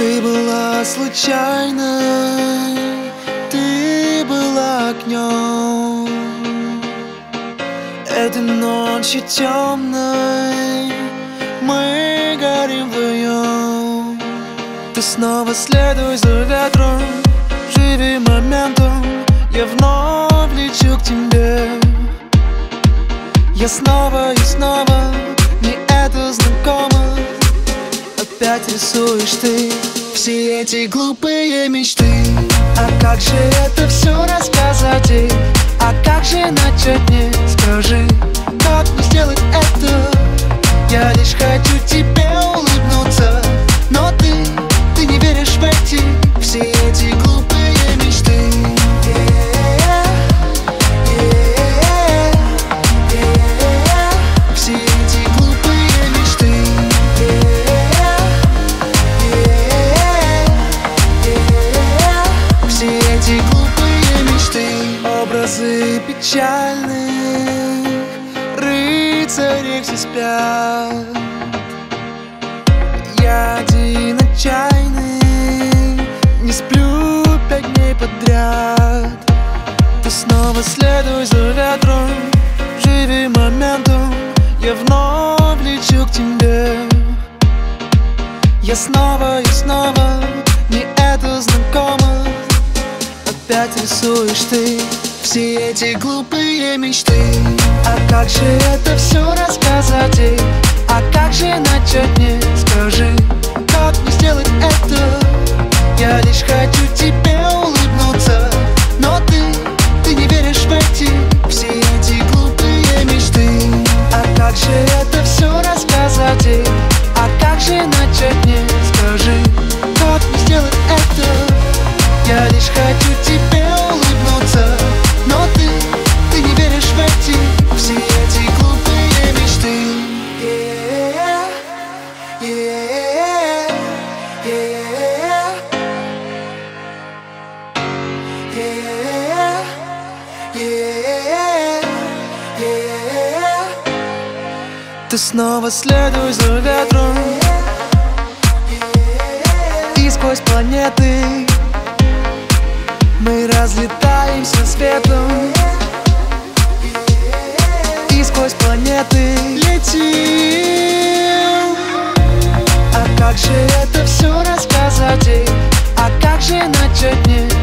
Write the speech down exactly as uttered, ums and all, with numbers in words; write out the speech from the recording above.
Ты была случайной, ты была огнем этой ночи темной, мы горим вдвоем. Ты снова следуй за ветром, живи моментом, я вновь лечу к тебе. Я снова и снова, мне это знакомо. Опять рисуешь ты все эти глупые мечты. А как же это все рассказать ей? А как же начать мне? Скажи, как мне сделать это? Я лишь хочу тебе улыбнуться, но ты, ты не веришь в эти, все эти глупые мечты. Все эти глупые мечты. Все эти глупые мечты. Образы печальных рыцарей все спят. Я один отчаянный, не сплю пять дней подряд. Ты снова следуй за ветром, живи моментом, я вновь лечу к тебе. Я снова и снова, мне это знакомо. Опять рисуешь ты все эти глупые мечты. А как же это все рассказать ей? А как же начать мне? Скажи, как мне сделать это? Я лишь хочу тебе улыбнуться, но ты, ты не веришь в эти, все эти глупые мечты. А как же это все рассказать ей? А как же начать мне? Скажи, как мне сделать это? Я лишь хочу тебе улыбнуться, но ты, ты не веришь в эти, все эти глупые мечты. Yeah, yeah, yeah, yeah, yeah, yeah. Ты снова следуй за ветром, и сквозь планеты мы разлетаемся светом, и сквозь планеты летим. А как же это все рассказать ей? А как же начать мне?